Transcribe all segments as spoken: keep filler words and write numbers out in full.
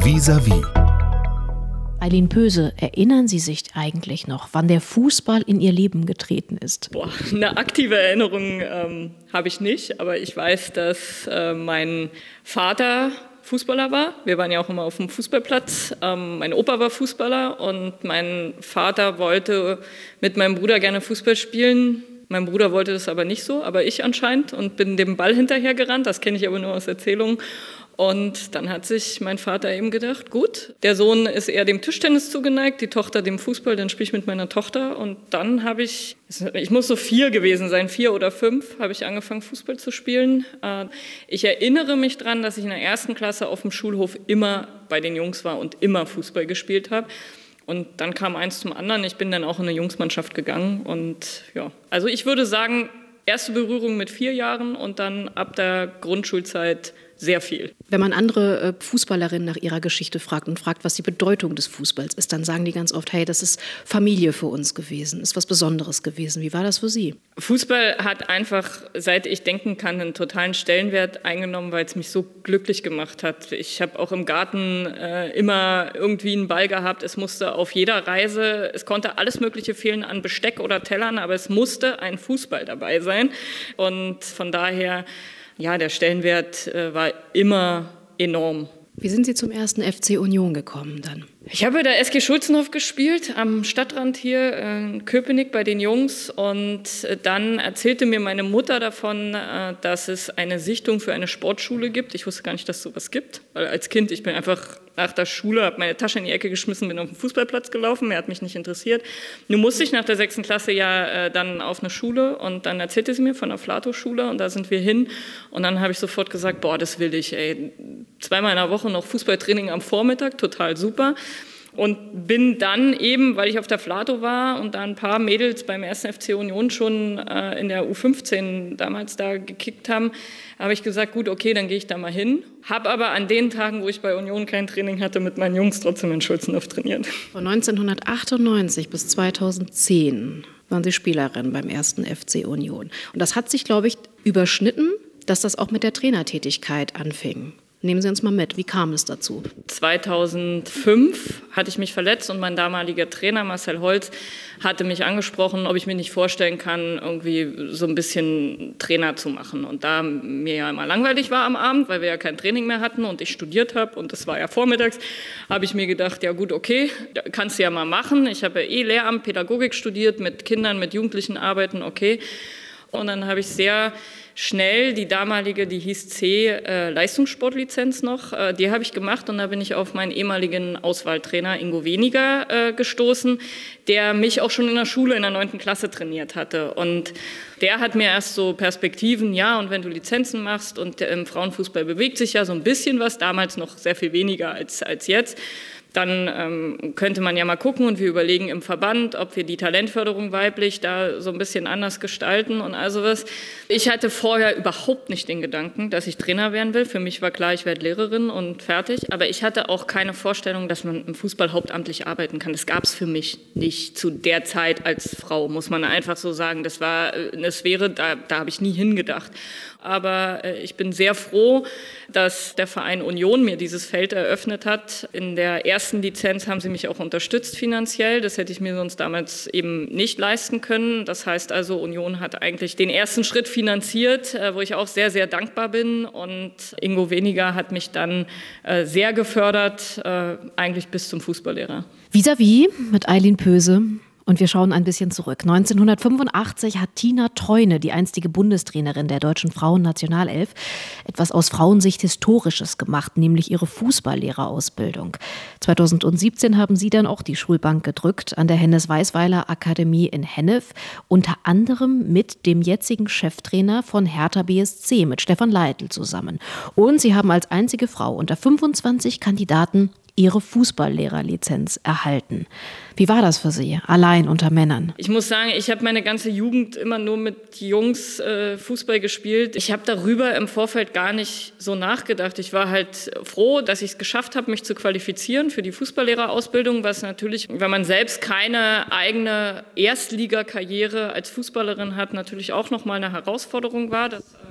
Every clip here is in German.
Vis-à-vis. Aylin Pöse, erinnern Sie sich eigentlich noch, wann der Fußball in Ihr Leben getreten ist? Boah, eine aktive Erinnerung ähm, habe ich nicht, aber ich weiß, dass äh, mein Vater Fußballer war. Wir waren ja auch immer auf dem Fußballplatz. Ähm, mein Opa war Fußballer und mein Vater wollte mit meinem Bruder gerne Fußball spielen. Mein Bruder wollte das aber nicht so, aber ich anscheinend und bin dem Ball hinterhergerannt. Das kenne ich aber nur aus Erzählungen. Und dann hat sich mein Vater eben gedacht, gut, der Sohn ist eher dem Tischtennis zugeneigt, die Tochter dem Fußball, dann spiele ich mit meiner Tochter. Und dann habe ich, ich muss so vier gewesen sein, vier oder fünf, habe ich angefangen Fußball zu spielen. Ich erinnere mich dran, dass ich in der ersten Klasse auf dem Schulhof immer bei den Jungs war und immer Fußball gespielt habe. Und dann kam eins zum anderen, ich bin dann auch in eine Jungsmannschaft gegangen. Und ja, also ich würde sagen, erste Berührung mit vier Jahren und dann ab der Grundschulzeit sehr viel. Wenn man andere Fußballerinnen nach ihrer Geschichte fragt und fragt, was die Bedeutung des Fußballs ist, dann sagen die ganz oft, hey, das ist Familie für uns gewesen, ist was Besonderes gewesen. Wie war das für Sie? Fußball hat einfach, seit ich denken kann, einen totalen Stellenwert eingenommen, weil es mich so glücklich gemacht hat. Ich habe auch im Garten äh, immer irgendwie einen Ball gehabt. Es musste auf jeder Reise, es konnte alles Mögliche fehlen an Besteck oder Tellern, aber es musste ein Fußball dabei sein. Und von daher, ja, der Stellenwert äh, war immer enorm. Wie sind Sie zum ersten F C Union gekommen dann? Ich habe bei der S G Schulzenhof gespielt, am Stadtrand hier in Köpenick bei den Jungs. Und dann erzählte mir meine Mutter davon, dass es eine Sichtung für eine Sportschule gibt. Ich wusste gar nicht, dass es sowas gibt. Weil als Kind, ich bin einfach nach der Schule, habe meine Tasche in die Ecke geschmissen, bin auf den Fußballplatz gelaufen. Mehr hat mich nicht interessiert. Nun musste ich nach der sechsten Klasse ja dann auf eine Schule. Und dann erzählte sie mir von der Flato-Schule. Und da sind wir hin. Und dann habe ich sofort gesagt, boah, das will ich. Ey. Zweimal in der Woche noch Fußballtraining am Vormittag, total super. Und bin dann eben, weil ich auf der Flato war und da ein paar Mädels beim ersten F C Union schon äh, in der U fünfzehn damals da gekickt haben, habe ich gesagt, gut, okay, dann gehe ich da mal hin. Habe aber an den Tagen, wo ich bei Union kein Training hatte, mit meinen Jungs trotzdem in Schulzenhof trainiert. Von neunzehnhundertachtundneunzig bis zweitausendzehn waren Sie Spielerin beim ersten F C Union. Und das hat sich, glaube ich, überschnitten, dass das auch mit der Trainertätigkeit anfing. Nehmen Sie uns mal mit, wie kam es dazu? zweitausendfünf hatte ich mich verletzt und mein damaliger Trainer Marcel Holz hatte mich angesprochen, ob ich mir nicht vorstellen kann, irgendwie so ein bisschen Trainer zu machen. Und da mir ja immer langweilig war am Abend, weil wir ja kein Training mehr hatten und ich studiert habe und das war ja vormittags, habe ich mir gedacht, ja gut, okay, kannst du ja mal machen. Ich habe ja eh Lehramt, Pädagogik studiert, mit Kindern, mit Jugendlichen arbeiten, okay. Und dann habe ich sehr schnell die damalige, die hieß C, äh, Leistungssportlizenz noch, äh, die habe ich gemacht und da bin ich auf meinen ehemaligen Auswahltrainer Ingo Weniger äh, gestoßen, der mich auch schon in der Schule in der neunten Klasse trainiert hatte. Und der hat mir erst so Perspektiven, ja, und wenn du Lizenzen machst und im Frauenfußball bewegt sich ja so ein bisschen was, damals noch sehr viel weniger als, als jetzt, dann ähm, könnte man ja mal gucken und wir überlegen im Verband, ob wir die Talentförderung weiblich da so ein bisschen anders gestalten und all sowas. Ich hatte vorher überhaupt nicht den Gedanken, dass ich Trainer werden will. Für mich war klar, ich werde Lehrerin und fertig. Aber ich hatte auch keine Vorstellung, dass man im Fußball hauptamtlich arbeiten kann. Das gab es für mich nicht zu der Zeit als Frau, muss man einfach so sagen. Das war eine Sphäre, da, da habe ich nie hingedacht. Aber äh, ich bin sehr froh, dass der Verein Union mir dieses Feld eröffnet hat. In der ersten Lizenz haben sie mich auch unterstützt finanziell. Das hätte ich mir sonst damals eben nicht leisten können. Das heißt also, Union hat eigentlich den ersten Schritt finanziert, äh, wo ich auch sehr, sehr dankbar bin. Und Ingo Weniger hat mich dann äh, sehr gefördert, äh, eigentlich bis zum Fußballlehrer. Vis-à-vis mit Aylin Pöse. Und wir schauen ein bisschen zurück. neunzehnhundertfünfundachtzig hat Tina Teune, die einstige Bundestrainerin der deutschen Frauennationalelf, etwas aus Frauensicht Historisches gemacht, nämlich ihre Fußballlehrerausbildung. zweitausendsiebzehn haben sie dann auch die Schulbank gedrückt an der Hennes-Weisweiler Akademie in Hennef, unter anderem mit dem jetzigen Cheftrainer von Hertha B S C, mit Stefan Leitl zusammen. Und sie haben als einzige Frau unter fünfundzwanzig Kandidaten ihre Fußballlehrerlizenz erhalten. Wie war das für Sie, allein unter Männern? Ich muss sagen, ich habe meine ganze Jugend immer nur mit Jungs äh, Fußball gespielt. Ich habe darüber im Vorfeld gar nicht so nachgedacht. Ich war halt froh, dass ich es geschafft habe, mich zu qualifizieren für die Fußballlehrerausbildung, was natürlich, wenn man selbst keine eigene Erstligakarriere als Fußballerin hat, natürlich auch nochmal eine Herausforderung war. Das, äh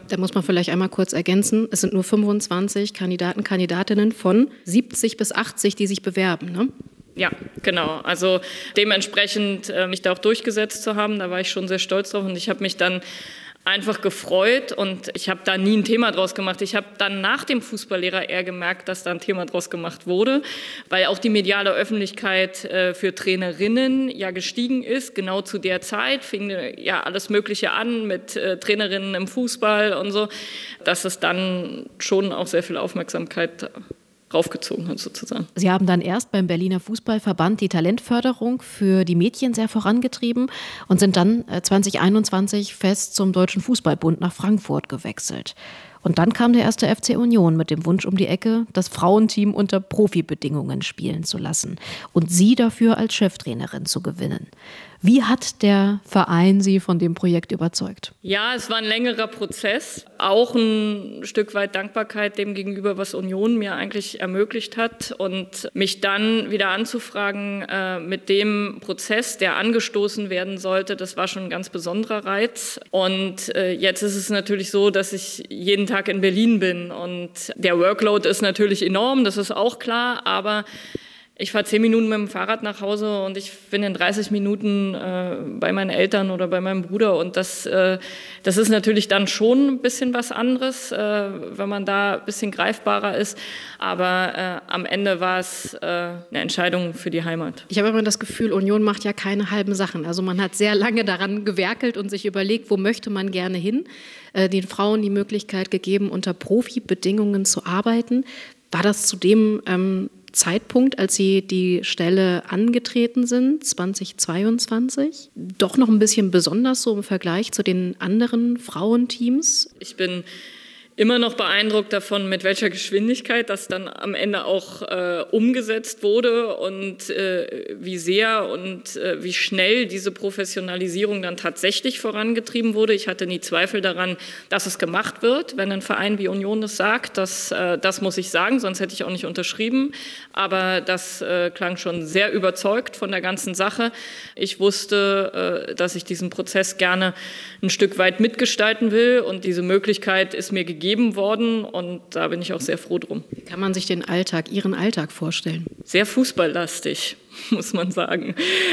Da muss man vielleicht einmal kurz ergänzen, es sind nur fünfundzwanzig Kandidaten, Kandidatinnen von siebzig bis achtzig, die sich bewerben, ne? Ja, genau. Also dementsprechend äh, mich da auch durchgesetzt zu haben, da war ich schon sehr stolz drauf und ich habe mich dann einfach gefreut und ich habe da nie ein Thema draus gemacht. Ich habe dann nach dem Fußballlehrer eher gemerkt, dass da ein Thema draus gemacht wurde, weil auch die mediale Öffentlichkeit äh, für Trainerinnen ja gestiegen ist. Genau zu der Zeit fing ja alles Mögliche an mit äh, Trainerinnen im Fußball und so, dass es dann schon auch sehr viel Aufmerksamkeit raufgezogen hat sozusagen. Sie haben dann erst beim Berliner Fußballverband die Talentförderung für die Mädchen sehr vorangetrieben und sind dann zwanzig einundzwanzig fest zum Deutschen Fußballbund nach Frankfurt gewechselt. Und dann kam der erste F C Union mit dem Wunsch um die Ecke, das Frauenteam unter Profibedingungen spielen zu lassen und sie dafür als Cheftrainerin zu gewinnen. Wie hat der Verein Sie von dem Projekt überzeugt? Ja, es war ein längerer Prozess. Auch ein Stück weit Dankbarkeit dem gegenüber, was Union mir eigentlich ermöglicht hat. Und mich dann wieder anzufragen äh, mit dem Prozess, der angestoßen werden sollte, das war schon ein ganz besonderer Reiz. Und äh, jetzt ist es natürlich so, dass ich jeden Tag in Berlin bin. Und der Workload ist natürlich enorm, das ist auch klar, aber ich fahre zehn Minuten mit dem Fahrrad nach Hause und ich bin in dreißig Minuten äh, bei meinen Eltern oder bei meinem Bruder. Und das, äh, das ist natürlich dann schon ein bisschen was anderes, äh, wenn man da ein bisschen greifbarer ist. Aber äh, am Ende war es äh, eine Entscheidung für die Heimat. Ich habe immer das Gefühl, Union macht ja keine halben Sachen. Also man hat sehr lange daran gewerkelt und sich überlegt, wo möchte man gerne hin. Äh, den Frauen die Möglichkeit gegeben, unter Profibedingungen zu arbeiten. War das zudem ähm, Zeitpunkt, als Sie die Stelle angetreten sind, zweitausendzweiundzwanzig, doch noch ein bisschen besonders so im Vergleich zu den anderen Frauenteams? Ich bin immer noch beeindruckt davon, mit welcher Geschwindigkeit das dann am Ende auch äh, umgesetzt wurde und äh, wie sehr und äh, wie schnell diese Professionalisierung dann tatsächlich vorangetrieben wurde. Ich hatte nie Zweifel daran, dass es gemacht wird, wenn ein Verein wie Union das sagt. Das, äh, das muss ich sagen, sonst hätte ich auch nicht unterschrieben. Aber das äh, klang schon sehr überzeugt von der ganzen Sache. Ich wusste, äh, dass ich diesen Prozess gerne ein Stück weit mitgestalten will und diese Möglichkeit ist mir gegeben worden und da bin ich auch sehr froh drum. Wie kann man sich den Alltag, Ihren Alltag vorstellen? Sehr fußballlastig, muss man sagen.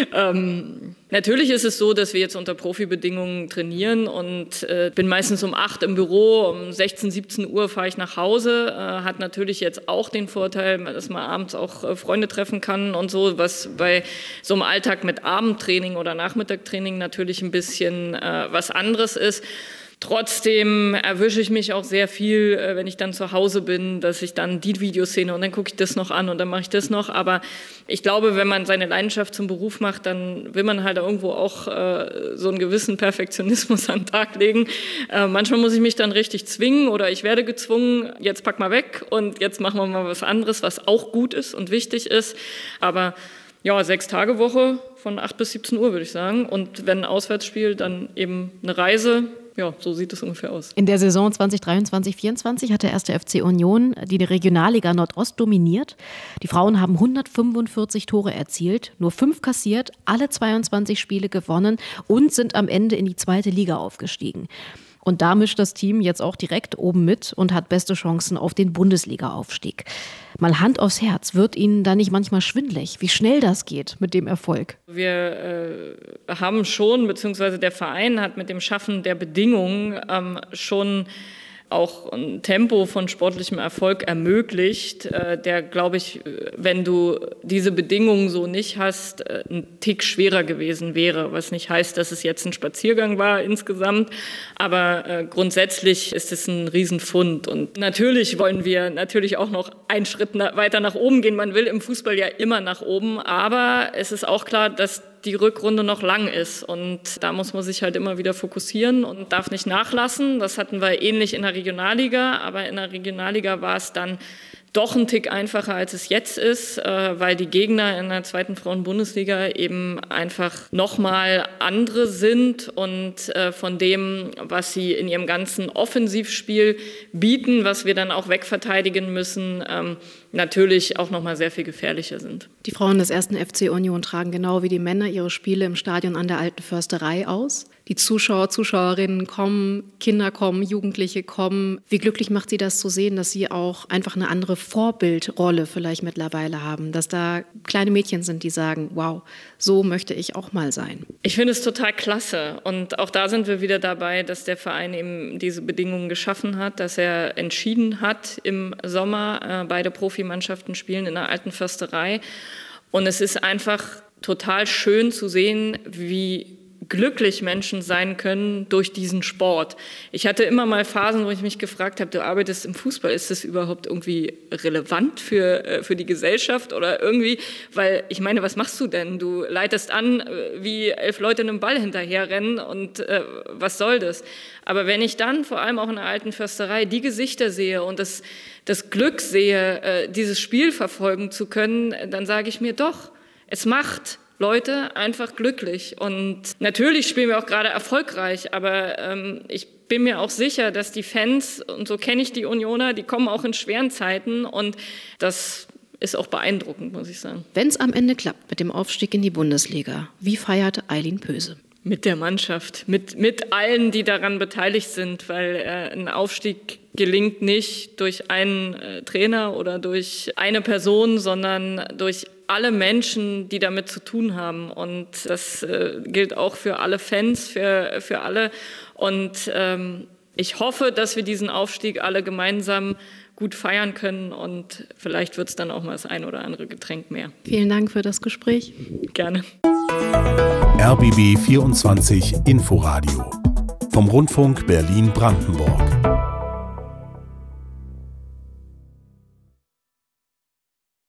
Ähm, natürlich ist es so, dass wir jetzt unter Profibedingungen trainieren und äh, bin meistens um acht im Büro, um sechzehn, siebzehn Uhr fahre ich nach Hause. Äh, hat natürlich jetzt auch den Vorteil, dass man abends auch äh, Freunde treffen kann und so, was bei so einem Alltag mit Abendtraining oder Nachmittagtraining natürlich ein bisschen äh, was anderes ist. Trotzdem erwische ich mich auch sehr viel, wenn ich dann zu Hause bin, dass ich dann die Videos sehe und dann gucke ich das noch an und dann mache ich das noch. Aber ich glaube, wenn man seine Leidenschaft zum Beruf macht, dann will man halt irgendwo auch äh, so einen gewissen Perfektionismus an den Tag legen. Äh, manchmal muss ich mich dann richtig zwingen oder ich werde gezwungen, jetzt pack mal weg und jetzt machen wir mal was anderes, was auch gut ist und wichtig ist. Aber ja, sechs Tage Woche von acht bis siebzehn Uhr würde ich sagen. Und wenn ein Auswärtsspiel, dann eben eine Reise. Ja, so sieht es ungefähr aus. In der Saison zwanzig dreiundzwanzig vierundzwanzig hat der erste F C Union die Regionalliga Nordost dominiert. Die Frauen haben hundertfünfundvierzig Tore erzielt, nur fünf kassiert, alle zweiundzwanzig Spiele gewonnen und sind am Ende in die zweite Liga aufgestiegen. Und da mischt das Team jetzt auch direkt oben mit und hat beste Chancen auf den Bundesliga-Aufstieg. Mal Hand aufs Herz, wird Ihnen da nicht manchmal schwindelig, wie schnell das geht mit dem Erfolg? Wir äh, haben schon, beziehungsweise der Verein hat mit dem Schaffen der Bedingungen ähm, schon auch ein Tempo von sportlichem Erfolg ermöglicht, äh, der, glaube ich, wenn du diese Bedingungen so nicht hast, äh, ein Tick schwerer gewesen wäre. Was nicht heißt, dass es jetzt ein Spaziergang war insgesamt, aber äh, grundsätzlich ist es ein Riesenfund. Und natürlich wollen wir natürlich auch noch einen Schritt na- weiter nach oben gehen. Man will im Fußball ja immer nach oben, aber es ist auch klar, dass die Rückrunde noch lang ist und da muss man sich halt immer wieder fokussieren und darf nicht nachlassen. Das hatten wir ähnlich in der Regionalliga, aber in der Regionalliga war es dann doch ein Tick einfacher, als es jetzt ist, weil die Gegner in der zweiten Frauen-Bundesliga eben einfach nochmal andere sind und von dem, was sie in ihrem ganzen Offensivspiel bieten, was wir dann auch wegverteidigen müssen, natürlich auch nochmal sehr viel gefährlicher sind. Die Frauen des ersten F C Union tragen genau wie die Männer ihre Spiele im Stadion an der Alten Försterei aus. Die Zuschauer, Zuschauerinnen kommen, Kinder kommen, Jugendliche kommen. Wie glücklich macht Sie das zu sehen, dass Sie auch einfach eine andere Vorbildrolle vielleicht mittlerweile haben, dass da kleine Mädchen sind, die sagen, wow, so möchte ich auch mal sein. Ich finde es total klasse und auch da sind wir wieder dabei, dass der Verein eben diese Bedingungen geschaffen hat, dass er entschieden hat, im Sommer äh, beide Profimannschaften spielen in der Alten Försterei und es ist einfach total schön zu sehen, wie glücklich Menschen sein können durch diesen Sport. Ich hatte immer mal Phasen, wo ich mich gefragt habe, du arbeitest im Fußball, ist das überhaupt irgendwie relevant für, für die Gesellschaft oder irgendwie, weil ich meine, was machst du denn? Du leitest an, wie elf Leute einem Ball hinterherrennen und äh, was soll das? Aber wenn ich dann vor allem auch in der Alten Försterei die Gesichter sehe und das, das Glück sehe, äh, dieses Spiel verfolgen zu können, dann sage ich mir doch, es macht Leute einfach glücklich. Und natürlich spielen wir auch gerade erfolgreich, aber ähm, ich bin mir auch sicher, dass die Fans, und so kenne ich die Unioner, die kommen auch in schweren Zeiten und das ist auch beeindruckend, muss ich sagen. Wenn es am Ende klappt mit dem Aufstieg in die Bundesliga, wie feiert Aylin Pöse? Mit der Mannschaft, mit, mit allen, die daran beteiligt sind, weil äh, ein Aufstieg gelingt nicht durch einen äh, Trainer oder durch eine Person, sondern durch alle Menschen, die damit zu tun haben. Und das äh, gilt auch für alle Fans, für, für alle. Und ähm, ich hoffe, dass wir diesen Aufstieg alle gemeinsam gut feiern können und vielleicht wird es dann auch mal das ein oder andere Getränk mehr. Vielen Dank für das Gespräch. Gerne. R B B vierundzwanzig Inforadio vom Rundfunk Berlin-Brandenburg.